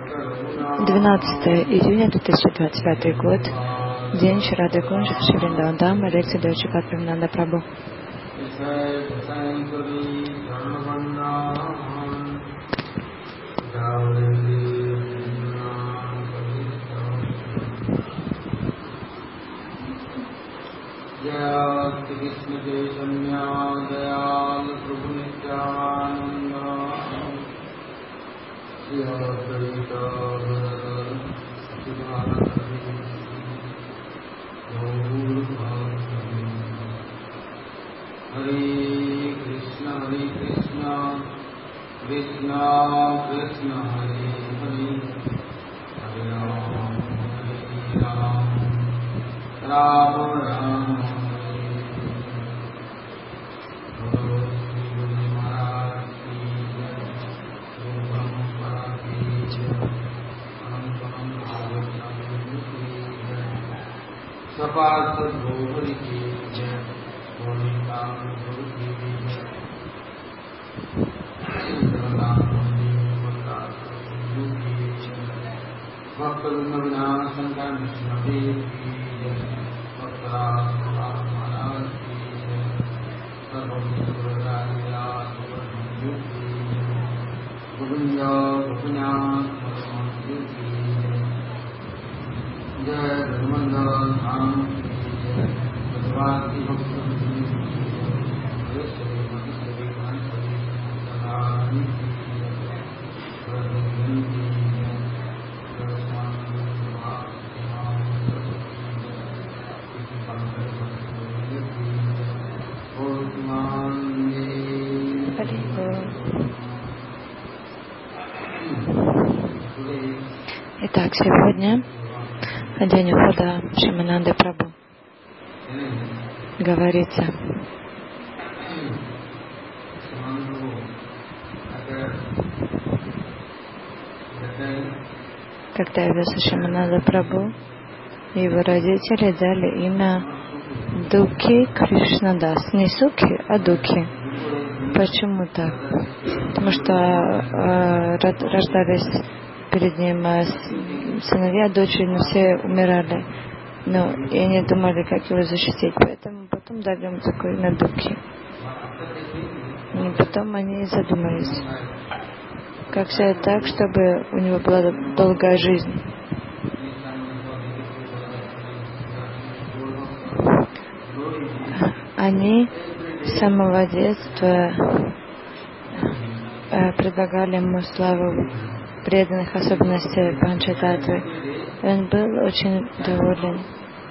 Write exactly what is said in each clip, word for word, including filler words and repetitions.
двенадцатое июня две тысячи двадцать пятый год. День Шрады Кунж, Шри Вриндаван, лекция Дойчика Прабхупада Прабху. Hare Krishna, Hare Krishna, Krishna Krishna, Hare Hare, Hare Ram, Hare Ram, Ram Ram, Hare Hare. Guru Maharaj ki jai, Guru Parampara ki jai, Anantam Bhagavatam ki jai, Sapad Sadguru ki jai, Govindan Guru ki jai, Jagannath Muni Bhagavad Guru ki jai, Bhaktivinoda Vinayashankar Vishnadev ki jai, Bhaktaraj Maharaj ki jai, Sarvabhaumagurudaya Guru ki jai, Govinda Gopinath Madhavan ki jai, Jai Raghavendra Dham ki jai, Bhagavati Bhakti ki jai, Vishwari Madhuri Bhansari Sadhani ki jai, Radharani ki jai, Saraswami Bhakti Bhakti ki jai, Iti Pankaj Bhakti ki jai, Bhaktivinoda Итак, сегодня, на день ухода Шримананды Прабху, говорится, когда явился Шримананда Прабху, его родители дали имя Дукхи Кришнадас. Не Сукхи, а Дукхи. Почему так? Потому что э, рождались перед ним сыновья, дочери, но все умирали. Но и они думали, как его защитить. Поэтому потом дали ему такое имя Дукхи. И потом они задумались, как сделать так, чтобы у него была долгая жизнь. Они с самого детства предлагали ему славу преданных особенностей Панчататтвы. И он был очень доволен.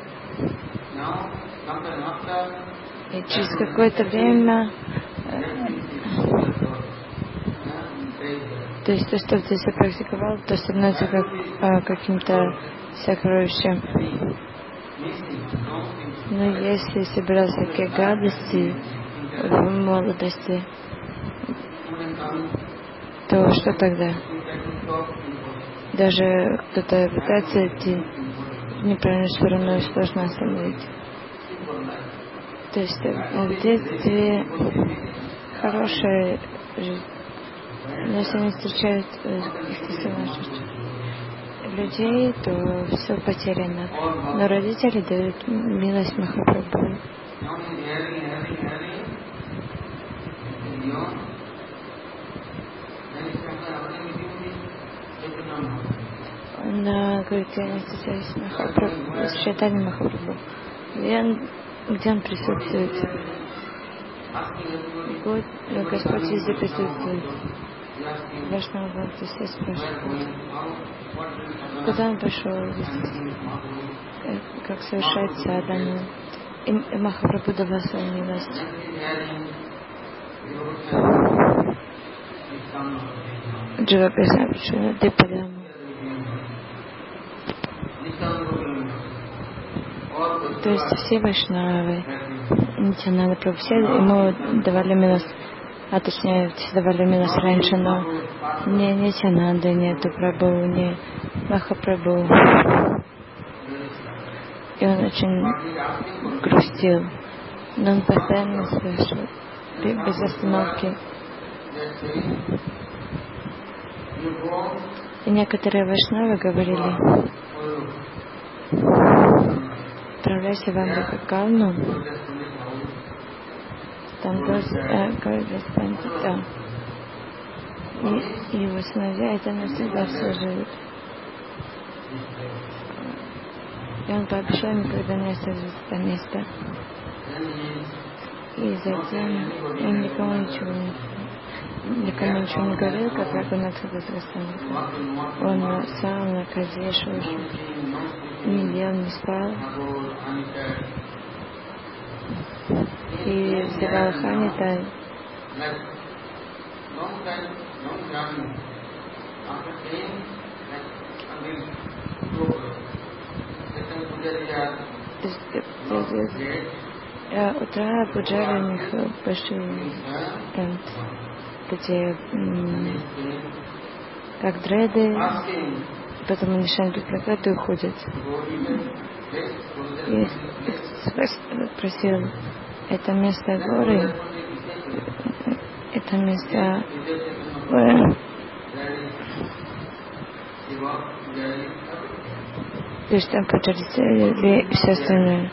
И через какое-то время, то есть то, что ты практиковал, то становится как а, каким-то сокровищем. Но если собирал всякие гадости в молодости, то что тогда? Даже кто-то пытается идти в неправильную сторону, и сложно остановить. То есть в детстве хорошая жизнь, но если они встречают каких-то людей, то все потеряно. Но родители дают милость Махапрабху. Он говорит, я не встречаюсь с Махапрабху, с Чайтаньей Махапрабху. Где он присутствует? Год, Господь везде присутствует. Вашнава Бхакти все спрашивают, куда он пошел, как совершать садану. И Махапрабху давал свою милость. Джива Кришна Депадаму. То есть все вайшнавы, Нитянанда Прабху, все ему давали милость, а точнее все давали милость раньше, но не Нитянанды нету Прабху, не Махапрабху. И он очень грустил, но он постоянно спрашивал, без остановки. И некоторые вайшнавы говорили: отправляйся в Амбикакалну, там Гордас Пандита и его сыновья, и там навсегда все живут. И он пообещал никогда не оставить это место. И затем он никому ничего не, никому ничего не говорил, как Рагунатха Госвастаника. Он сам на козе шел, не ел, не спал. И взял Ханита. Утра Пуджари у них большой тент, где м- как дреды, потом они шандрят прокаты и уходят. И спросил, это место горы, это место горы. То есть там Пуджари и все остальное.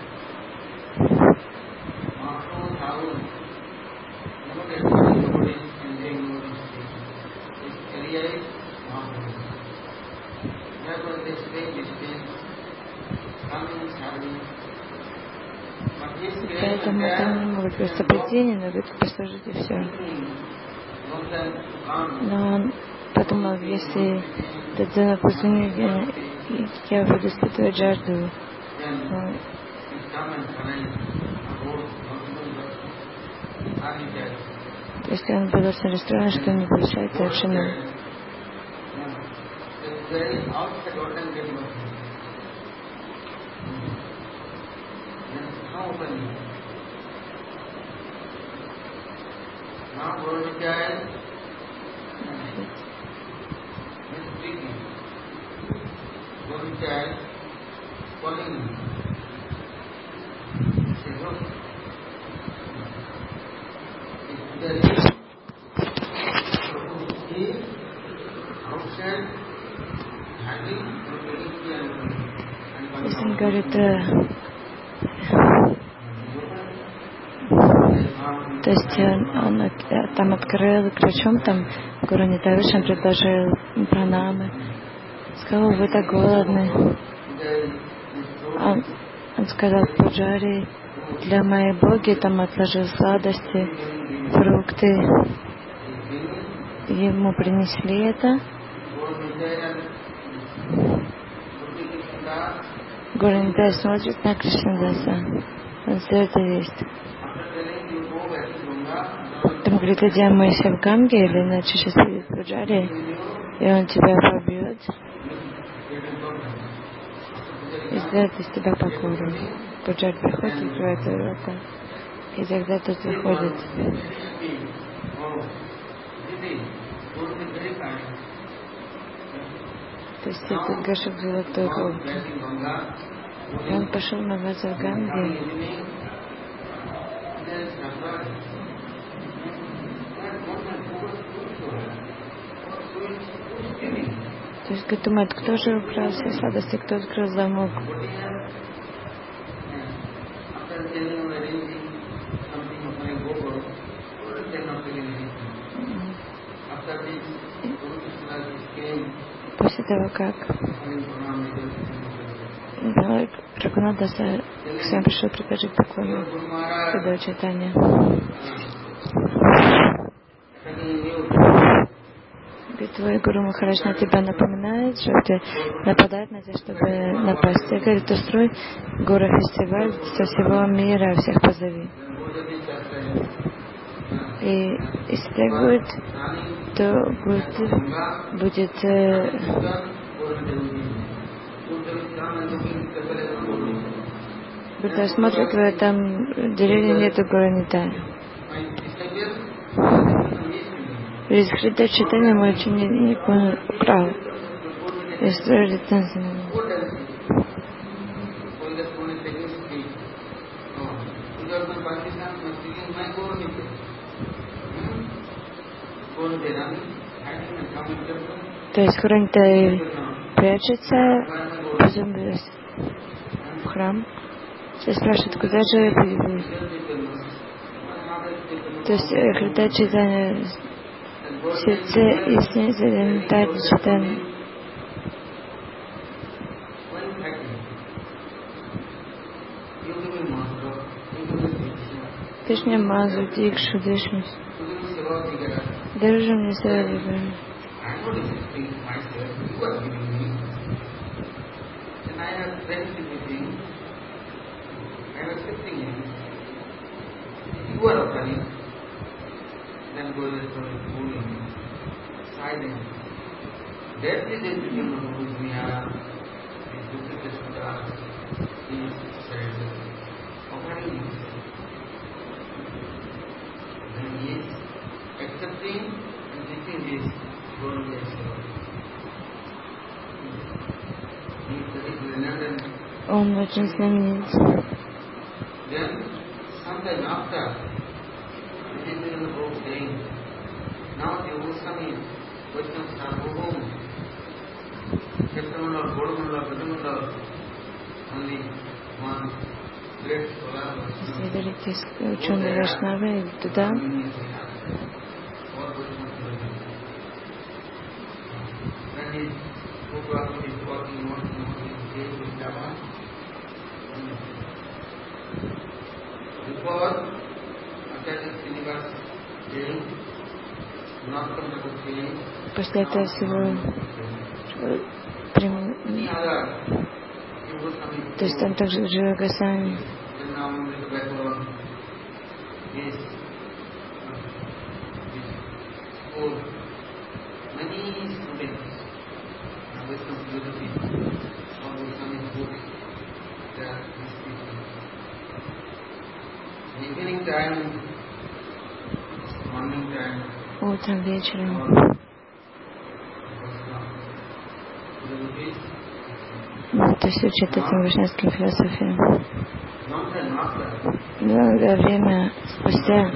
Поэтому там не могут просто прийти, не могут послужить и все. Но он подумал, если Тадзана Пусуни, я буду испытывать жажду, то есть он был очень расстроен, что не получает совершенно. Он говорит, то есть он, он там открыл ключом, там Гуру Нитавиш, он предложил пранамы, сказал, вы так голодны. Он, он сказал Пуджари, для моей боги там отложил сладости, фрукты. Ему принесли это. Гуру Нитай смотрит на Кришнадаса. Он все это есть. Потом говорит, иди мойся в Ганге, или иначе сейчас придет Пуджари, и он тебя побьет. И сделает из тебя покору. Пуджари приходит, открывает твои ворота, и тогда тот выходит. То есть этот горшок золотой голки. И он пошел мываться в Ганге. То есть думает, кто же украл все сладости, кто открыл замок. После того, как Рагунатдаса к своим пришел предложить поклону Садхгуру Чайтанья. Говорит, твой Гуру Махарадж на тебя напоминает, что ты нападает на тебя, чтобы напасть. Я говорю, устрой Гура-фестиваль со всего мира, всех позови. И если так будет, то будет, будет э, когда смотрят, в этом деревне нету Гуру Нитая. Из Хрида Чайтанья мой ученик украл. И строили танцы на нем. То есть Хурантай прячется, потом в храм. Все спрашивают, куда же вы? То есть Хридай Чайтанья в сердце и снизу Тайна Чайтанья. Кришна Мазу, Дикшу, Дишну. Держу мне себя. You are offering, then go to the moving, silent. That is the dream of Dunya, is Dukha is surrender. Offering then he is accepting and taking this world as well. He is very brilliant. Он очень знаменит. Then sometime after, it is in the book saying, now the Goswami, Vaishnava Sarvabhaum, Kshetramandalam, Godamandala, Pradamandala, only one great scholar was Великий ученый Вайшнавы туда. When his Gopalapati is walking, walking, walking, he says to Java, because Acharya Srinivas saying, not come to change, После этого всего, any other, то есть там также Джива Госвами. Many students, Wisdom philosophy, or Goswami's books, they are these people. Evening time, morning time, Утром, вечером. То есть учат этим вайшнавским философиям. Долгое время спустя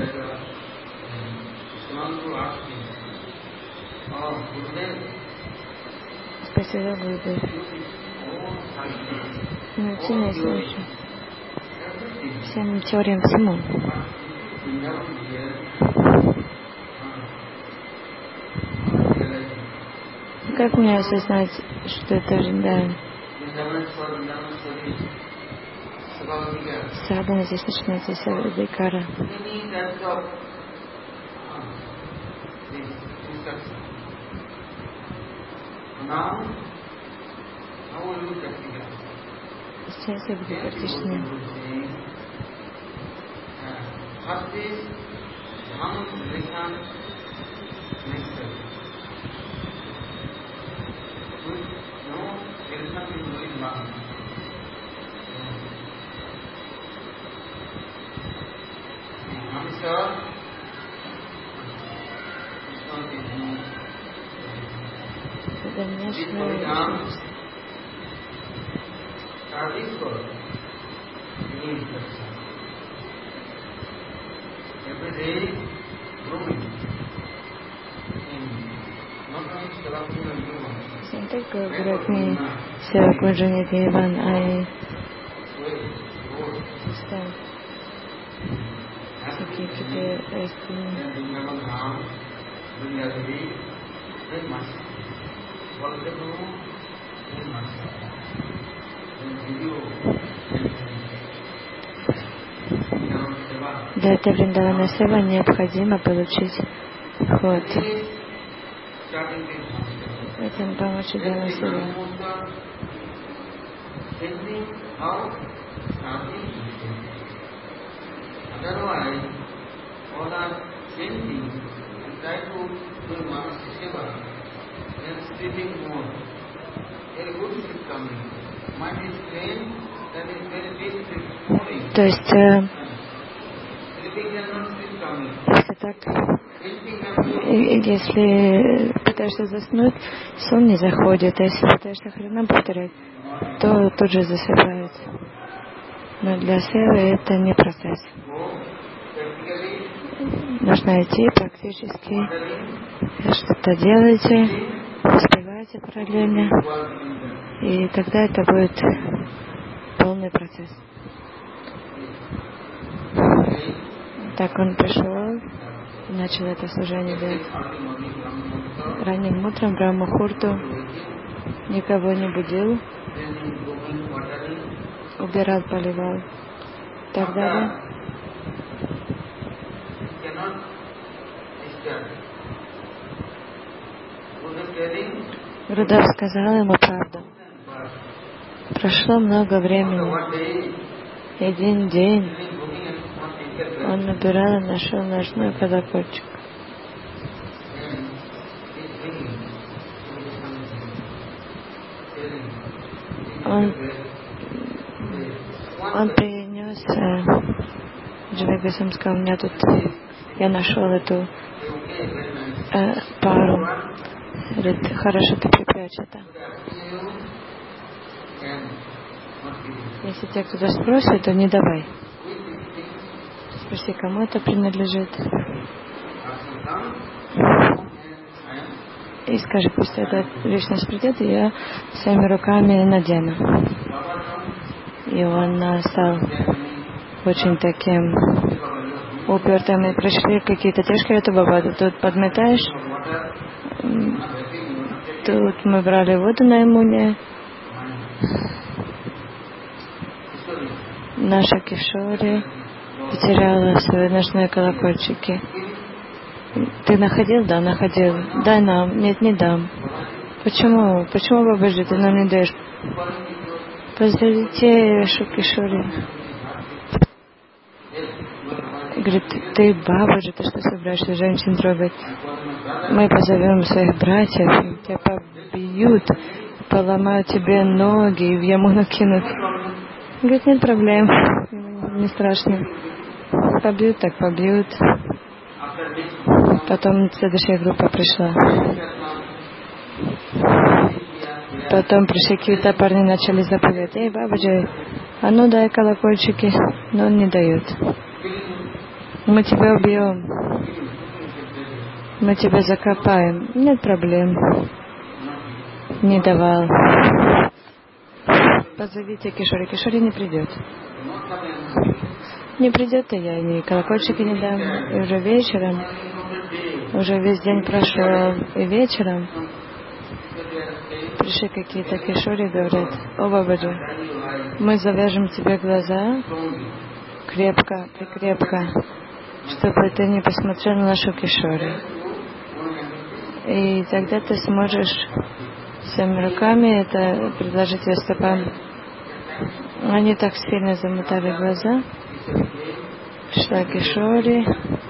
спросил Гурудев, научи слушать всем теориям всему. Как мне осознать, что это ожидание? Садхана здесь начинается с Адхикара. Сейчас я буду практичнее. Это внешнее. Не только Гуракни, Севакунджани Деван, а и всякие какие-то растения. Для этой Вриндавана Сева необходимо получить ход. Этим помочь Вриндавана Сева. То есть, э, если так, если пытаешься заснуть, сон не заходит, а если пытаешься хренам повторять, то тут же засыпает. Но для севы это не процесс. Нужно идти практически, что-то делаете, успеваете. развивайте параллельно, и тогда это будет полный процесс. Так он пришел, начал это служение делать. Ранним утром, Брахма-мухурту, никого не будил, убирал, поливал и так далее. Гурудев сказал ему правду. Прошло много времени. И один день он набирал и нашел ночной колокольчик. Он, он принес э, Дживи Госвами сказал, у меня тут, я нашел эту э, пару. Говорит, хорошо, ты припрячь это. Если тебя кто-то спросит, то не давай. Спроси, кому это принадлежит. И скажи, пусть эта личность придет, и я своими руками надену. И он стал очень таким упертым. И пришли какие-то тяжкие, это баба, ты тут подметаешь. Тут мы брали воду на иммуне. Наша Кишори потеряла свои ночные колокольчики. Ты находил? Да, находил. Дай нам. Нет, не дам. Почему? Почему, Бабаджи, ты нам не даешь? Позовите Шукишори. Говорит, ты Бабаджи, ты что собираешься женщин трогать? Мы позовем своих братьев, тебя побьют, поломают тебе ноги и в яму накинут. Говорит, нет проблем, не страшно. Побьют, так побьют. Потом следующая группа пришла. Потом пришли какие-то парни, начали заповедать. Эй, Бабаджи, а ну дай колокольчики. Но он не дает. Мы тебя убьем. Мы тебя закопаем. Нет проблем. Не давал. Позовите Кишори. Кишори не придет. Не придет, и я ни колокольчики не дам. И уже вечером, уже весь день прошел, и вечером пришли какие-то Кишори, говорят, о, Бабаджи, мы завяжем тебе глаза крепко, прикрепко, чтобы ты не посмотрел на нашу Кишори. И тогда ты сможешь своими руками это предложить ее стопам. Они так сильно замотали глаза. Пришла Кишори.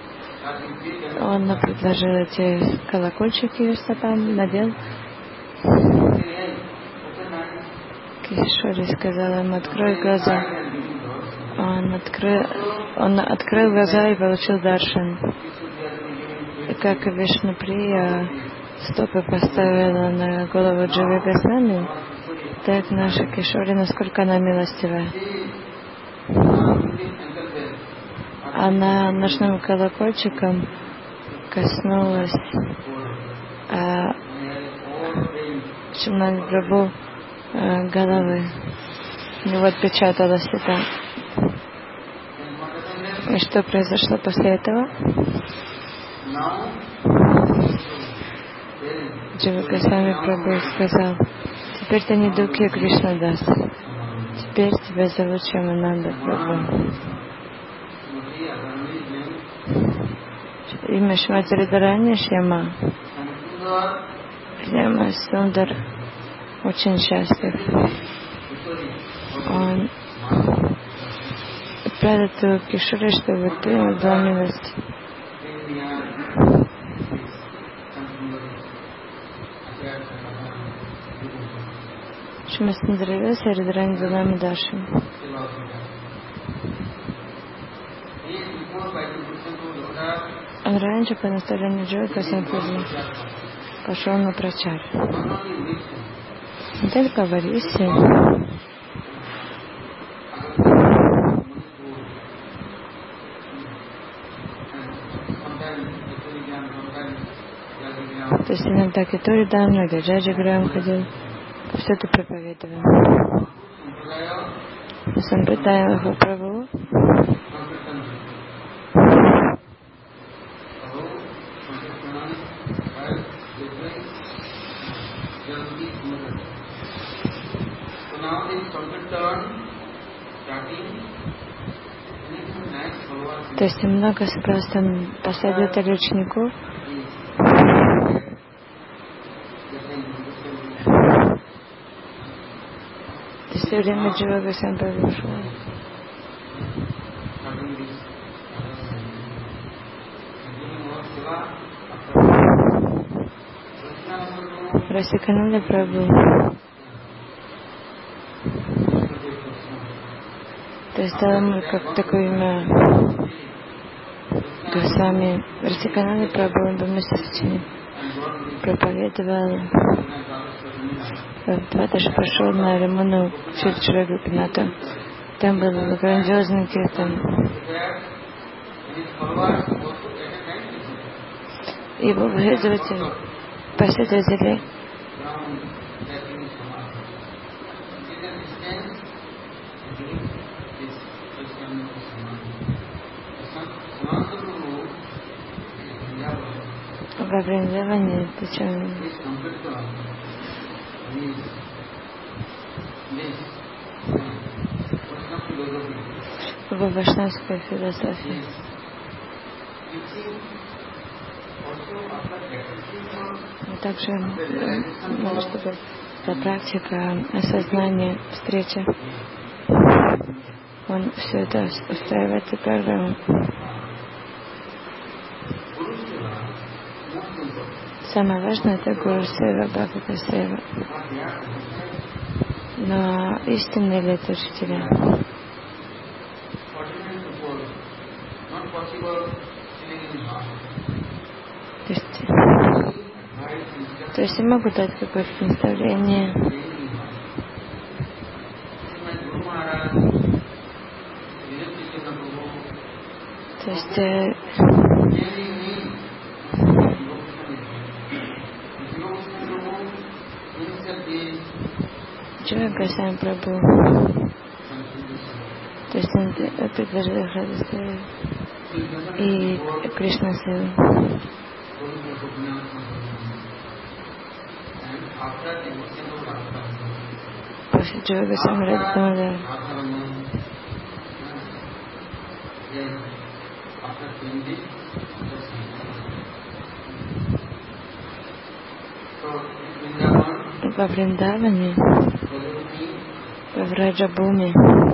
Он предложил эти колокольчики ее стопам, надел. Кишори сказала ему, открой глаза. Он открыл, он открыл глаза и получил даршан. И как Вишнуприя стопы поставила на голову Дживи Госвами, так наша Кишори, насколько она милостивая. Она ночным колокольчиком коснулась а, Шимнани Прабху а, головы. У него отпечаталось это. И что произошло после этого? Дживи Госвами Прабху сказал, теперь ты не Дукхи Кришнадас. Теперь тебя зовут Шьямананда Прабху. Имя Шримати Радхарани Шьяма. Шьяма Сундар очень счастлив. Он отправил твою Кишори, чтобы ты была милость. Шримати Радхарани Радхарани Дашин. Он раньше по наставлению Дживи Госвами пошел на прачар. Не только в Арисе, то есть иногда Кетури Дам, иногда Джаджи Грам ходил, повсюду проповедовал. Сампрадай Махапрабху то есть много просто последователей учеников. То есть все время Джива Госвами ушел. Расикананда Прабху. То есть дал ему как такое имя Госвами. Расикананда Прабху, он был вместе с этим проповедовал. Даже пошел на Раману Чирчара Гопинату. Там был грандиозный киртан. Его последователи, последователи во Вриндаване, причем во вайшнавской философии. Также, ну, чтобы эта практика осознания, встречи, он все это устраивает эту программу. Самое важное это Гуру Сева, Бхагавата Сева. Но истинные ли это учителя? То есть, то есть я могу дать какое-то наставление. То есть э, Джива Госвами Прабху. То есть он предложил Радха и Кришна Севу. После Джива Госвами Радха. Во Вриндаване, во Враджабхуми,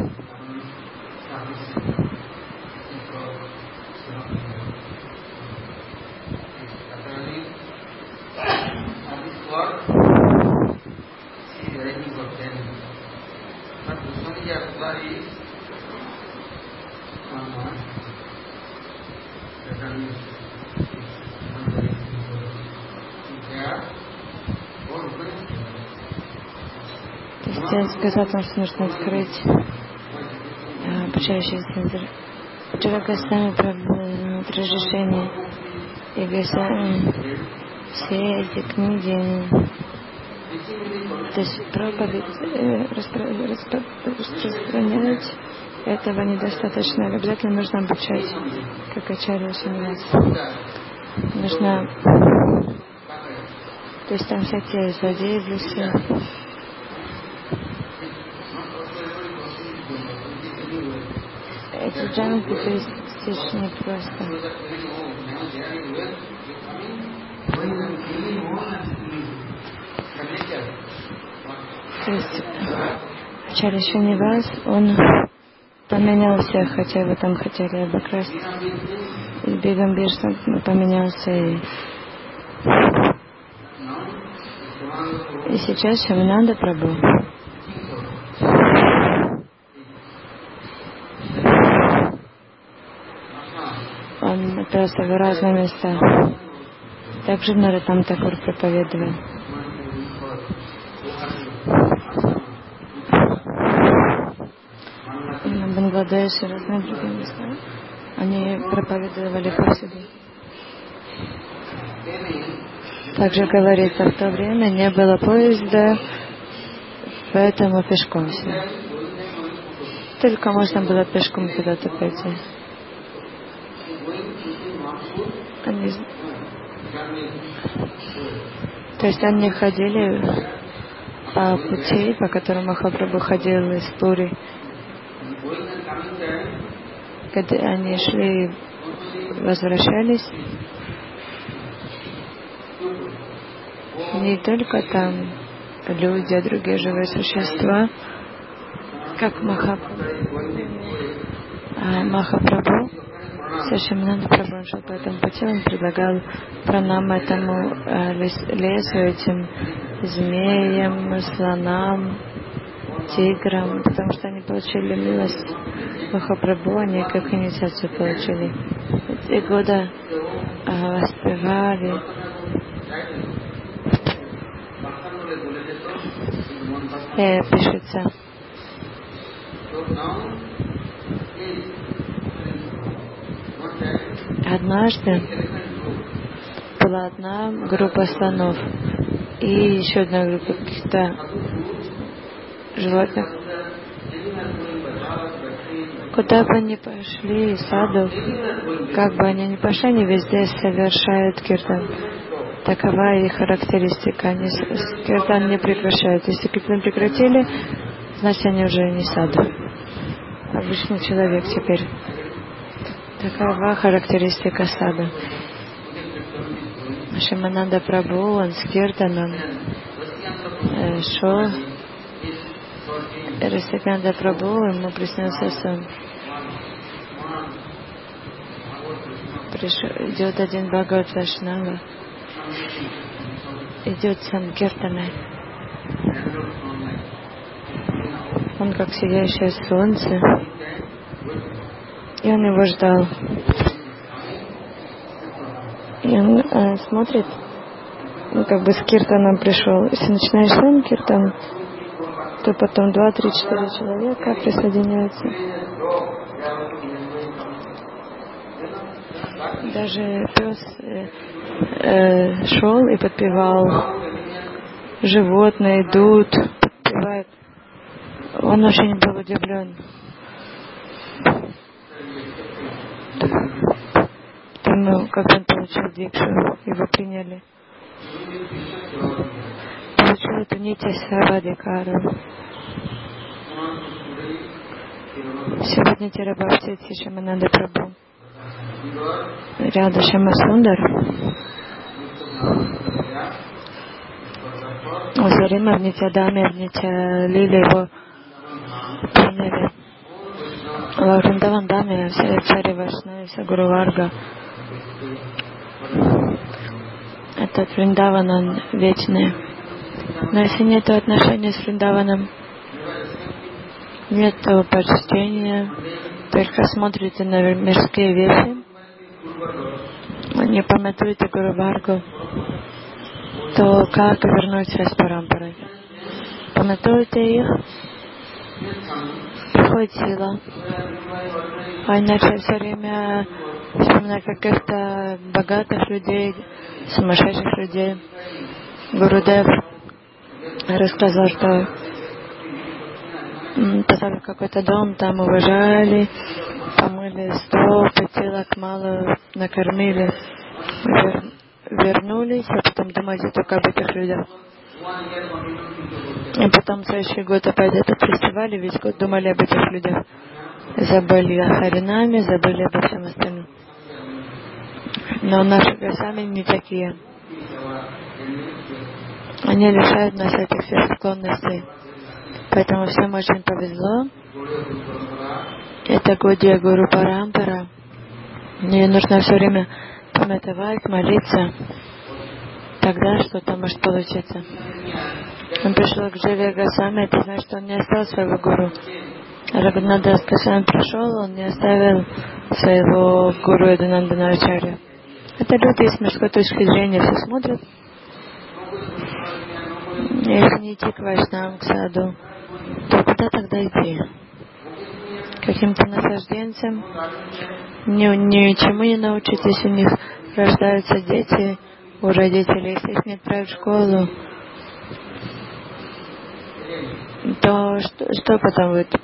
сказал, что нужно открыть а, обучающий центр. Джива Госвами Прабху разрешение и Госвами все эти книги, то есть проповедь э, распро, распро, распространять этого недостаточно. Обязательно нужно обучать, как Ачарья Шримад. Нужно, то есть там всякие злодеи в лесу. Эти джанки перестичь не просто. То есть Ачарья Шримад, он поменял всех, хотя его там хотели обокрасть. И Бигамбир поменялся. И, и сейчас Шамананда Прабху. Он отправился в разные места. Также в Нароттам Такур проповедовал. И на Бангладеше и разные другие места. Они проповедовали повсюду. Также говорится, в то время не было поезда, поэтому пешком все. Только можно было пешком куда-то пойти. Они... То есть они ходили по пути, по которому Махапрабху ходил из Пури. Когда они шли, возвращались, не только там люди, а другие живые существа, как Махапрабху, а Махапрабху, Сашимананда Прабху, он шел по этому пути, он предлагал пранам этому э, лесу, этим змеям, слонам, тиграм, потому что они получили милость Махапрабху, они как инициацию получили. Эти годы э, воспевали. Э, пишется. Однажды была одна группа слонов и еще одна группа каких-то животных. Куда бы они пошли, саду, как бы они ни пошли, они везде совершают киртан. Такова их характеристика. Они киртан не прекращают. Если киртан прекратили, значит они уже не саду. Обычный человек теперь. Такова характеристика сада. Шимананда Прабху, он с киртаном э, шел. Расиканда Прабху, ему приснился сон. Пришел, идет один Бхагават Вайшнава, идет сам киртаной. Он как сияющее солнце, и он его ждал. И он э, смотрит, ну, как бы с киртаном пришел. Если начинаешь сам киртан, то потом два, три, четыре человека присоединяются. Даже пес э, э, шел и подпевал. Животные идут, подпевают. Он очень был удивлен. Ну, как он получил дикшу, его приняли. Получил эту нити Савадикару. Сегодня Тирабхакти Шимананда Прабху. Ряда Шамасундар. Озарима в Нитядаме, в Нитялиле его приняли. Вриндаван Даме, все цари Вайшнавы, вся Гуру Варга. Этот Вриндаван, он вечный. Но если нет отношений с Вриндаваном, нет почтения, только смотрите на мирские вещи, не памятуете Гуру Варгу, то как вернуть связь с Парампарой? Памятуете их, приходит сила. А иначе все время вспоминать каких-то богатых людей, сумасшедших людей. Гурудев рассказал, что поставили какой-то дом, там уважали, помыли стол, пятилок мало накормили, вер, вернулись, а потом думаете только об этих людях. И потом в следующий год опять этот фестиваль, и весь год думали об этих людях. Забыли о Харинаме, забыли обо всем остальном. Но наши Госвами не такие. Они лишают нас этих всех склонностей. Поэтому всем очень повезло. Это Годия Гуру Парампара. Мне нужно все время памятовать, молиться. Тогда что-то может получиться. Он пришел к Дживе Госвами, это значит, что он не оставил своего гуру. Рагунадас Госвами пришел, он не оставил своего гуру Ядунандана Ачарья. Это люди с мирской точки зрения все смотрят. Если не идти к Вайшнавам, к саду, то куда тогда идти? Каким-то наслажденцем? Ни, ничему не научитесь, у них рождаются дети, у родителей. Если их не отправят в школу, то что, что потом будет?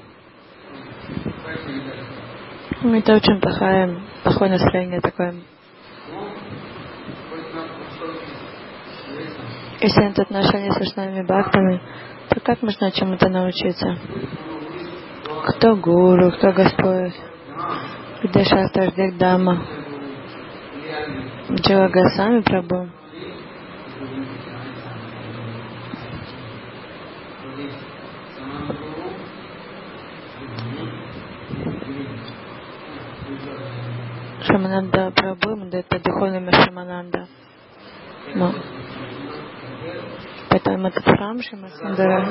Это очень плохое, плохое настроение такое. Если нет отношений с Вайшнавами бхактами, то как можно чему-то научиться? Кто гуру, кто Господь? Где Шастра, где Дhamma? Джива Госвами Прабху. Шамананда Прабху, это духовный Шамананда. Но поэтому этот храм Шимасундара,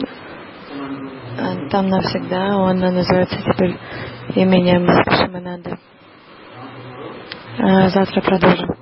там навсегда, он называется теперь именем Шимананда. Завтра продолжим.